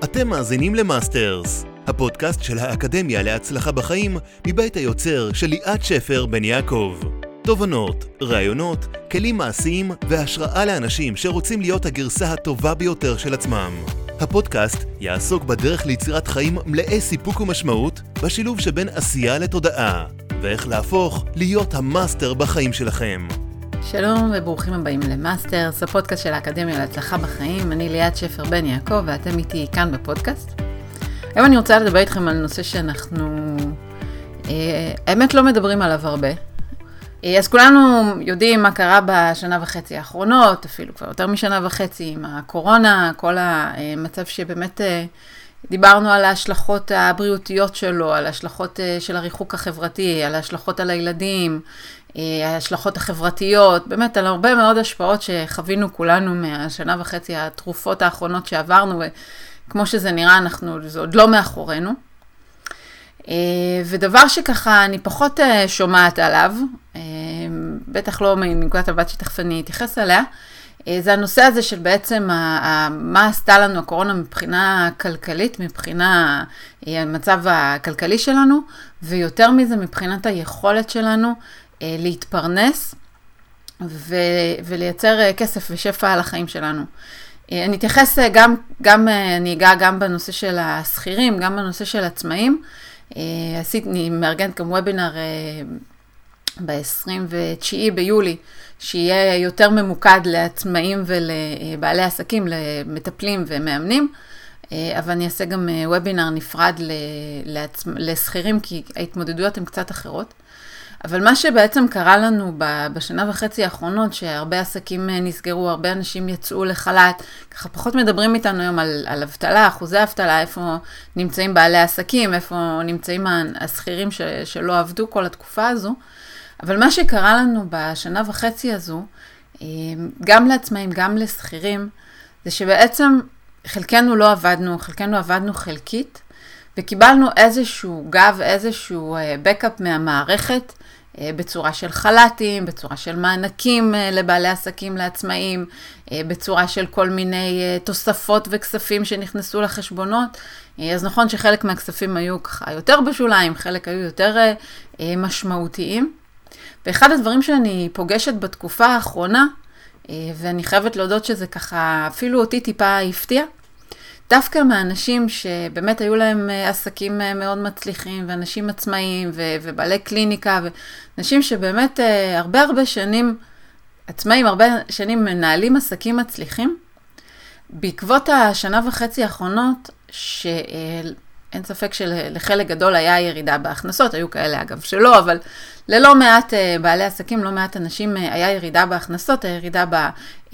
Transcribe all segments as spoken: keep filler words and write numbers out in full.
אתם מאזינים למאסטרס, הפודקאסט של האקדמיה להצלחה בחיים מבית היוצר של ליאת שפר בן יעקב. תובנות, רעיונות, כלים מעשיים והשראה לאנשים שרוצים להיות הגרסה הטובה ביותר של עצמם. הפודקאסט יעסוק בדרך ליצירת חיים מלאי סיפוק ומשמעות בשילוב שבין עשייה לתודעה, ואיך להפוך להיות המאסטר בחיים שלכם. שלום וברוכים הבאים למאסטרס, הפודקאסט של האקדמיה להצלחה בחיים. אני ליאת שפר בן יעקב ואתם איתי כאן בפודקאסט. היום אני רוצה לדבר איתכם על נושא שאנחנו אה, האמת לא מדברים עליו הרבה. אה, אז כולנו יודעים מה קרה בשנה וחצי האחרונות, אפילו כבר יותר משנה וחצי עם הקורונה, כל המצב שבאמת אה, דיברנו על ההשלכות הבריאותיות שלו, על ההשלכות אה, של הריחוק החברתי, על ההשלכות על הילדים, ההשלכות החברתיות, באמת על הרבה מאוד השפעות שחווינו כולנו מהשנה וחצי התרופות האחרונות שעברנו, וכמו שזה נראה, אנחנו, זה עוד לא מאחורינו. ודבר שככה אני פחות שומעת עליו, בטח לא מנקודת הבת שתכף אני אתייחס עליה, זה הנושא הזה של בעצם מה עשתה לנו הקורונה מבחינה כלכלית, מבחינה המצב הכלכלי שלנו, ויותר מזה מבחינת היכולת שלנו להתפרנס ו- ולייצר כסף ושפע על החיים שלנו. אני אתייחס גם, גם, אני אגע גם בנושא של השכירים, גם בנושא של עצמאים. עשיתי, אני מארגנת גם וובינר ב-עשרים ותשעה ביולי, שיהיה יותר ממוקד לעצמאים ולבעלי עסקים, למטפלים ומאמנים. אבל אני אעשה גם וובינר נפרד לשכירים, כי ההתמודדויות הן קצת אחרות. אבל מה שבעצם קרה לנו בשנה וחצי האחרונות, שהרבה עסקים נסגרו, הרבה אנשים יצאו לחל"ת, ככה פחות מדברים איתנו היום על, על אבטלה, אחוזי אבטלה, איפה נמצאים בעלי עסקים, איפה נמצאים השכירים ש, שלא עבדו כל התקופה הזו. אבל מה שקרה לנו בשנה וחצי הזו, גם לעצמאים, גם לשכירים, זה שבעצם חלקנו לא עבדנו, חלקנו עבדנו חלקית, וקיבלנו איזשהו גב, איזשהו בקאפ מהמערכת, בצורה של חל"תים, בצורה של מענקים לבעלי עסקים, לעצמאים, בצורה של כל מיני תוספות וכספים שנכנסו לחשבונות. אז נכון שחלק מהכספים היו ככה יותר בשוליים, חלק היו יותר משמעותיים. ואחד הדברים שאני פוגשת בתקופה האחרונה, ואני חייבת להודות שזה ככה אפילו אותי טיפה הפתיע, דווקא מהאנשים שבאמת היו להם עסקים מאוד מצליחים, ואנשים עצמאיים, ו- ובעלי קליניקה, ואנשים שבאמת הרבה הרבה שנים, עצמאים הרבה שנים מנהלים עסקים מצליחים, בעקבות השנה וחצי האחרונות, שאין ספק שלחלק גדול היה ירידה בהכנסות, היו כאלה אגב שלא, אבל ללא מעט בעלי עסקים, לא מעט אנשים היה ירידה בהכנסות, הירידה ב-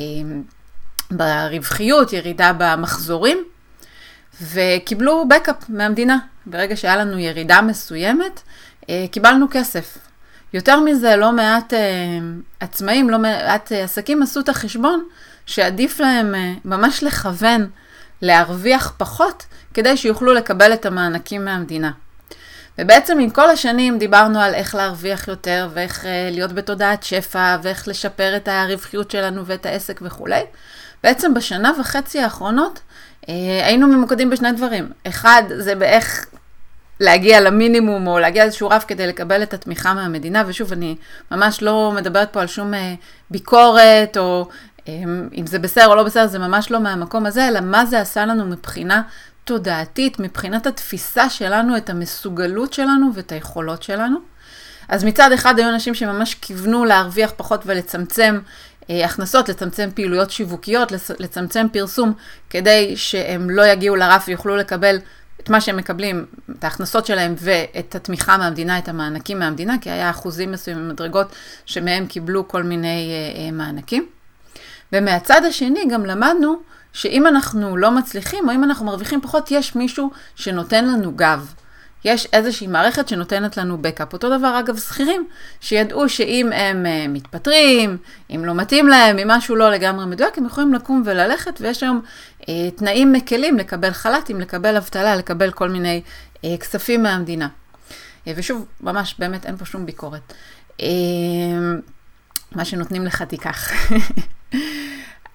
ברווחיות, ירידה במחזורים, וקיבלו בקאפ מהמדינה. ברגע שהיה לנו ירידה מסוימת, קיבלנו כסף. יותר מזה, לא מעט עצמאים, לא מעט עסקים עשו את החשבון, שעדיף להם ממש לכוון, להרוויח פחות, כדי שיוכלו לקבל את המענקים מהמדינה. ובעצם עם כל השנים דיברנו על איך להרוויח יותר, ואיך להיות בתודעת שפע, ואיך לשפר את הרווחיות שלנו ואת העסק וכו'. בעצם בשנה וחצי האחרונות, היינו ממוקדים בשני דברים. אחד, זה באיך להגיע למינימום, או להגיע איזשהו רף כדי לקבל את התמיכה מהמדינה, ושוב, אני ממש לא מדברת פה על שום ביקורת, או אם זה בסדר או לא בסדר, זה ממש לא מהמקום הזה, אלא מה זה עשה לנו מבחינה תודעתית, מבחינת התפיסה שלנו, את המסוגלות שלנו ואת היכולות שלנו. אז מצד אחד היו אנשים שממש כיוונו להרוויח פחות ולצמצם הכנסות, לצמצם פעילויות שיווקיות, לצמצם פרסום, כדי שהם לא יגיעו לרף ויוכלו לקבל את מה שהם מקבלים, את ההכנסות שלהם ואת התמיכה מהמדינה, את המענקים מהמדינה, כי היה אחוזים מסוימים מדרגות שמהם קיבלו כל מיני מענקים. ומהצד השני גם למדנו שאם אנחנו לא מצליחים, או אם אנחנו מרוויחים פחות, יש מישהו שנותן לנו גב. יש איזושהי מערכת שנותנת לנו בקאפ. אותו דבר אגב שכירים, שידעו שאם הם מתפטרים, אם לא מתאים להם, אם משהו לא לגמרי מדויק, הם יכולים לקום וללכת, ויש היום אה, תנאים מקלים לקבל חל"תים, לקבל אבטלה, לקבל כל מיני אה, כספים מהמדינה. אה, ושוב, ממש באמת אין פה שום ביקורת. אה, מה שנותנים לך תיקח.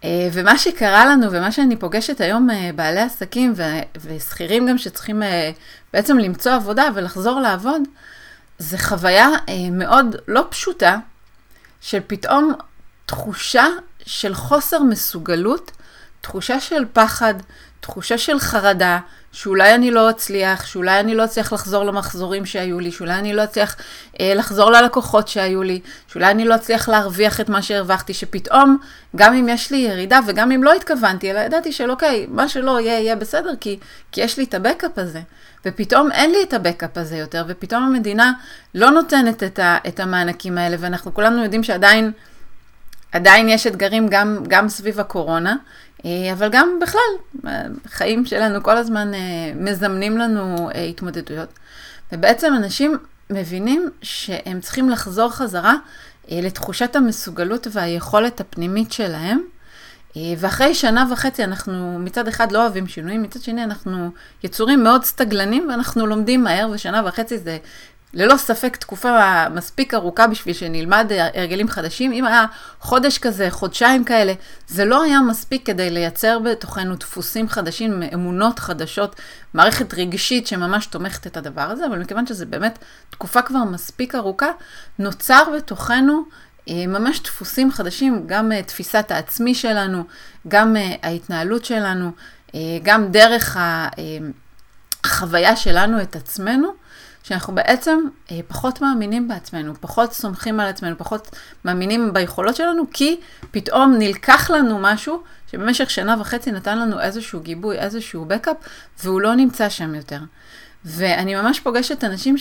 ומה שקרה לנו, ומה שאני פוגשת היום בעלי עסקים וסחירים גם שצריכים בעצם למצוא עבודה ולחזור לעבוד, זה חוויה מאוד לא פשוטה, של פתאום תחושה של חוסר מסוגלות, תחושה של פחד, תחושה של חרדה, שאולי אני לא אצליח, שאולי אני לא אצליח לחזור למחזורים שהיו לי, שאולי אני לא אצליח אה, לחזור ללקוחות שהיו לי, שאולי אני לא אצליח להרוויח את מה שהרווחתי, שפתאום, גם אם יש לי ירידה וגם אם לא התכוונתי, אלא ידעתי של אוקיי, מה שלא יהיה, יהיה בסדר, כי, כי יש לי את הבקאפ הזה, ופתאום אין לי את הבקאפ הזה יותר, ופתאום המדינה לא נותנת את, ה, את המענקים האלה, ואנחנו כולנו יודעים שעדיין, עדיין יש אתגרים גם, גם סביב הקורונה, אבל גם בכלל, החיים שלנו כל הזמן מזמנים לנו התמודדויות. ובעצם אנשים מבינים שהם צריכים לחזור חזרה לתחושת המסוגלות והיכולת הפנימית שלהם, ואחרי שנה וחצי אנחנו מצד אחד לא אוהבים שינויים, מצד שני אנחנו יצורים מאוד סטגלנים ואנחנו לומדים מהר, ושנה וחצי זה ללא ספק תקופה מספיק ארוכה בשביל שנלמד הרגלים חדשים. אם היה חודש כזה, חודשיים כאלה, זה לא היה מספיק כדי לייצר בתוכנו דפוסים חדשים, אמונות חדשות, מערכת רגשית שממש תומכת את הדבר הזה, אבל מכיוון שזה באמת תקופה כבר מספיק ארוכה, נוצר בתוכנו ממש דפוסים חדשים, גם תפיסת העצמי שלנו, גם ההתנהלות שלנו, גם דרך החוויה שלנו את עצמנו, שאנחנו בעצם אה, פחות מאמינים בעצמנו, פחות סומכים על עצמנו, פחות מאמינים ביכולות שלנו, כי פתאום נלקח לנו משהו שבמשך שנה וחצי נתן לנו איזשהו גיבוי, איזשהו בקאפ, והוא לא נמצא שם יותר. ואני ממש פוגשת אנשים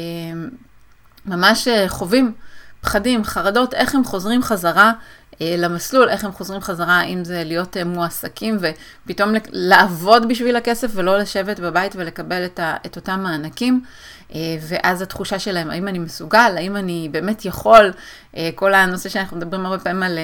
שממש אה, חווים פחדים, חרדות, איך הם חוזרים חזרה אה, למסלול, איך הם חוזרים חזרה, אם זה להיות אה, מועסקים, ופתאום לעבוד בשביל הכסף, ולא לשבת בבית ולקבל את, ה, את אותם מענקים, ואז התחושה שלהם, האם אני מסוגל, האם אני באמת יכול, כל הנושא שאנחנו מדברים הרבה פעמים על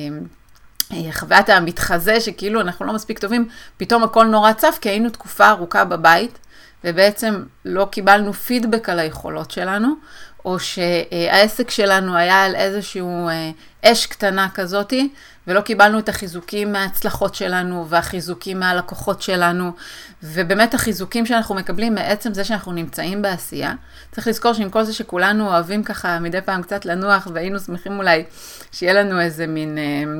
חוויית המתחזה, שכאילו אנחנו לא מספיק טובים, פתאום הכל נורא צף, כי היינו תקופה ארוכה בבית, ובעצם לא קיבלנו פידבק על היכולות שלנו, או שהעסק שלנו היה על איזשהו אש קטנה כזאתי, ולא קיבלנו את החיזוקים מההצלחות שלנו, והחיזוקים מהלקוחות שלנו, ובאמת החיזוקים שאנחנו מקבלים מעצם זה שאנחנו נמצאים בעשייה. צריך לזכור שעם כל זה שכולנו אוהבים ככה מדי פעם קצת לנוח, והיינו שמחים אולי שיהיה לנו איזה מין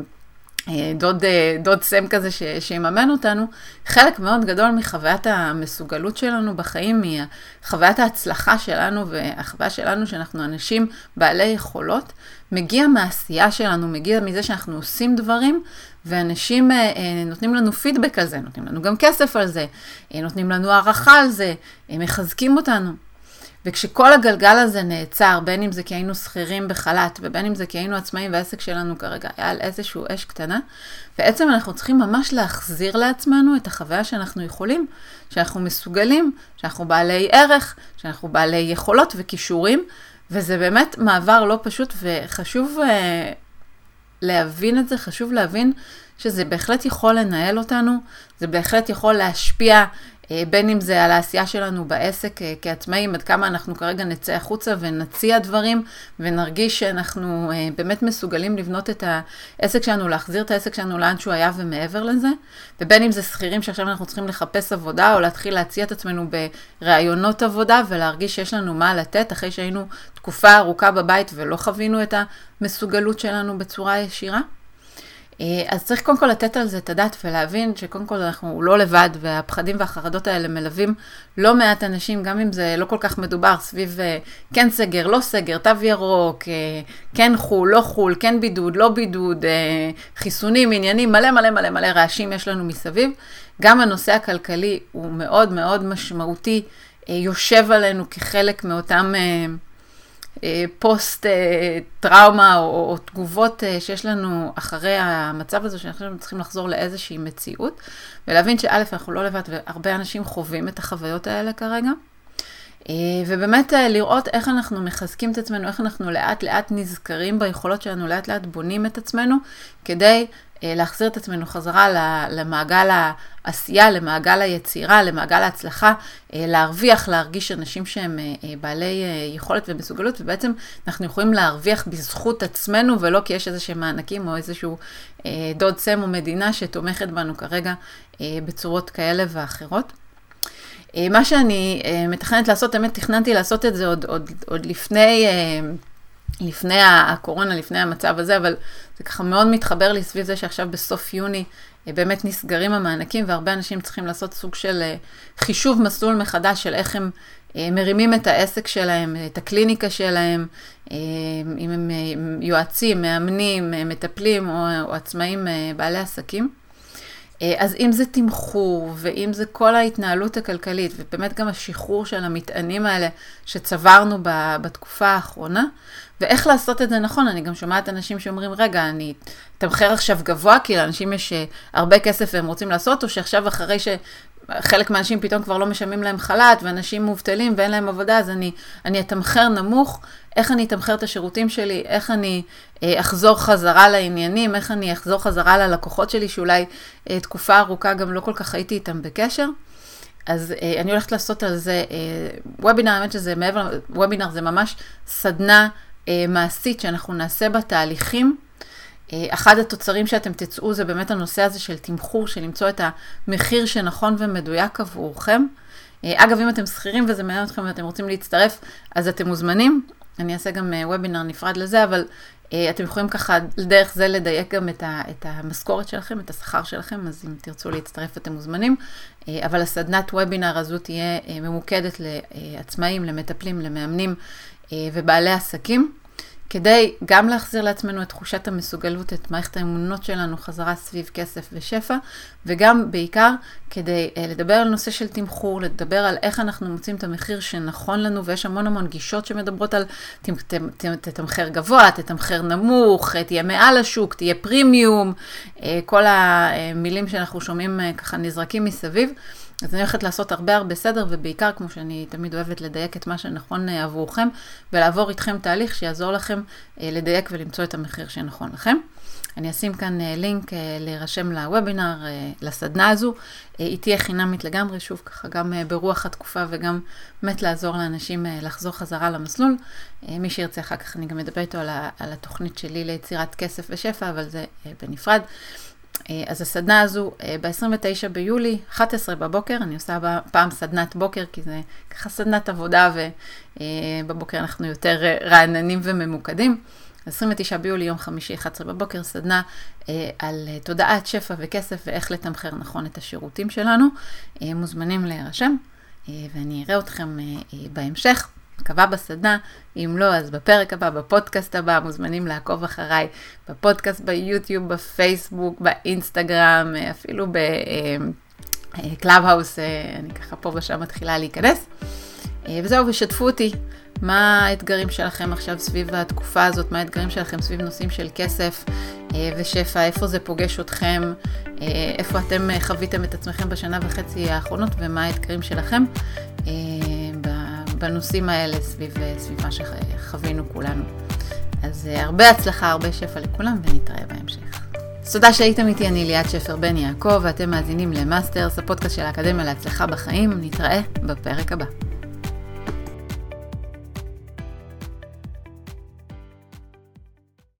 דוד, דוד סם כזה ש, שיממן אותנו, חלק מאוד גדול מחוויית המסוגלות שלנו בחיים, מחוויית ההצלחה שלנו והחוויה שלנו שאנחנו אנשים בעלי יכולות, מגיע מהעשייה שלנו, מגיע מזה שאנחנו עושים דברים, ואנשים נותנים לנו פידבק על זה, נותנים לנו גם כסף על זה, נותנים לנו הערכה על זה, מחזקים אותנו. וכשכל הגלגל הזה נעצר, בין אם זה כי היינו שכירים בחל"ת, ובין אם זה כי היינו עצמאים והעסק שלנו כרגע היה על איזשהו אש קטנה, בעצם אנחנו צריכים ממש להחזיר לעצמנו את החוויה שאנחנו יכולים, שאנחנו מסוגלים, שאנחנו בעלי ערך, שאנחנו בעלי יכולות וכישורים, וזה באמת מעבר לא פשוט, וחשוב uh, להבין את זה, חשוב להבין שזה בהחלט יכול לנהל אותנו, זה בהחלט יכול להשפיע, בין אם זה על העשייה שלנו בעסק כעצמאים, עד כמה אנחנו כרגע נצא החוצה ונציע דברים, ונרגיש שאנחנו באמת מסוגלים לבנות את העסק שלנו, להחזיר את העסק שלנו לאן שהוא היה ומעבר לזה, ובין אם זה שכירים שעכשיו אנחנו צריכים לחפש עבודה, או להתחיל להציע את עצמנו ברעיונות עבודה, ולהרגיש שיש לנו מה לתת, אחרי שהיינו תקופה ארוכה בבית ולא חווינו את המסוגלות שלנו בצורה ישירה. אז צריך קודם כל לתת על זה את הדעת ולהבין שקודם כל אנחנו לא לבד, והפחדים והחרדות האלה מלווים לא מעט אנשים, גם אם זה לא כל כך מדובר סביב כן סגר, לא סגר, תו ירוק, כן חול, לא חול, כן בידוד, לא בידוד, חיסונים, עניינים, מלא מלא מלא מלא רעשים יש לנו מסביב. גם הנושא הכלכלי הוא מאוד מאוד משמעותי, יושב עלינו כחלק מאותם פוסט טראומה או, או תגובות שיש לנו אחרי המצב הזה, שאנחנו צריכים לחזור לאיזושהי מציאות, ולהבין שא' אנחנו לא לבד, והרבה אנשים חווים את החוויות האלה כרגע. ובאמת לראות איך אנחנו מחזקים את עצמנו, איך אנחנו לאט לאט נזכרים ביכולות שלנו, לאט לאט בונים את עצמנו, כדי להחזיר את עצמנו חזרה למעגל העשייה, למעגל היצירה, למעגל ההצלחה, להרוויח, להרגיש אנשים שהם בעלי יכולת ומסוגלות, ובעצם אנחנו יכולים להרוויח בזכות עצמנו, ולא כי יש איזשהם מענקים או איזשהו דוד סם או מדינה שתומכת בנו כרגע בצורות כאלה ואחרות. מה שאני מתכננת לעשות, באמת תכננתי לעשות את זה עוד, עוד, עוד לפני, לפני הקורונה, לפני המצב הזה, אבל זה ככה מאוד מתחבר לי סביב זה שעכשיו בסוף יוני באמת נסגרים המענקים, והרבה אנשים צריכים לעשות סוג של חישוב מסלול מחדש של איך הם מרימים את העסק שלהם, את הקליניקה שלהם, אם הם יועצים, מאמנים, מטפלים או, או עצמאים בעלי עסקים. אז אם זה תמחור, ואם זה כל ההתנהלות הכלכלית, ובאמת גם השחרור של המטענים האלה שצברנו בתקופה האחרונה, ואיך לעשות את זה נכון. אני גם שומעת אנשים שאומרים, רגע, אני תמחר עכשיו גבוה, כי לאנשים יש הרבה כסף והם רוצים לעשות, או שעכשיו אחרי שחלק מהאנשים פתאום כבר לא משלמים להם חל"ת, ואנשים מובטלים ואין להם עבודה, אז אני, אני אתמחר נמוך. איך אני אתמחר את השירותים שלי, איך אני אה, אחזור חזרה לעניינים, איך אני אחזור חזרה ללקוחות שלי, שאולי אה, תקופה ארוכה גם לא כל כך הייתי איתם בקשר. אז אה, אני הולכת לעשות על זה אה, וובינר, האמת שזה מעבר, וובינר זה ממש סדנה אה, מעשית שאנחנו נעשה בתהליכים. אה, אחד התוצרים שאתם תצאו זה באמת הנושא הזה של תמחור, של למצוא את המחיר שנכון ומדויק עבורכם. אה, אגב, אם אתם שכירים וזה מעניין אתכם ואתם רוצים להצטרף, אז אתם מוזמנים. אני אעשה גם וובינר נפרד לזה, אבל uh, אתם יכולים ככה דרך זה לדייק גם את, ה, את המשכורת שלכם, את השכר שלכם, אז אם תרצו להצטרף אתם מוזמנים. Uh, אבל הסדנת וובינר הזו תהיה uh, ממוקדת לעצמאים, למטפלים, למאמנים uh, ובעלי עסקים, כדי גם להחזיר לעצמנו את תחושת המסוגלות, את מערכת האמונות שלנו חזרה סביב כסף ושפע, וגם בעיקר כדי uh, לדבר על נושא של תמחור, לדבר על איך אנחנו מוצאים את המחיר שנכון לנו, ויש המון המון גישות שמדברות על תתמחר גבוה, תתמחר נמוך, תהיה מעל השוק, תהיה פרימיום, uh, כל המילים שאנחנו שומעים uh, ככה נזרקים מסביב. אז אני הולכת לעשות הרבה הרבה סדר, ובעיקר כמו שאני תמיד אוהבת לדייק את מה שנכון עבורכם, ולעבור איתכם תהליך שיעזור לכם לדייק ולמצוא את המחיר שנכון לכם. אני אשים כאן לינק להירשם לוובינר, לסדנה הזו. היא תהיה חינמית לגמרי, שוב ככה גם ברוח התקופה, וגם באמת לעזור לאנשים לחזור חזרה למסלול. מי שירצה אחר כך אני גם מדבר איתו על, על התוכנית שלי ליצירת כסף ושפע, אבל זה בנפרד. אז הסדנה הזו ב-עשרים ותשעה ביולי, אחת עשרה בבוקר, אני עושה פעם סדנת בוקר, כי זה ככה סדנת עבודה, ובבוקר אנחנו יותר רעננים וממוקדים. עשרים ותשעה ביולי, יום חמישי, אחת עשרה בבוקר, סדנה על תודעת שפע וכסף, ואיך לתמחר נכון את השירותים שלנו. מוזמנים להירשם, ואני אראה אתכם בהמשך. מקווה בסדנה, אם לא, אז בפרק הבא, בפודקאסט הבא, מוזמנים לעקוב אחריי, בפודקאסט, ביוטיוב, בפייסבוק, באינסטגרם, אפילו בקלאבהאוס, אני ככה פה ושם מתחילה להיכנס. וזהו, ושתפו אותי, מה האתגרים שלכם עכשיו סביב התקופה הזאת, מה האתגרים שלכם סביב נושאים של כסף ושפע, איפה זה פוגש אתכם, איפה אתם חוויתם את עצמכם בשנה וחצי האחרונות, ומה האתגרים שלכם בנושאים האלה סביב, סביב מה שחווינו כולנו. אז הרבה הצלחה, הרבה שפע לכולם, ונתראה בהמשך. תודה שהייתם איתי, אני ליאת שפר בן יעקב, ואתם מאזינים למאסטרס, הפודקאסט של האקדמיה להצלחה בחיים. נתראה בפרק הבא.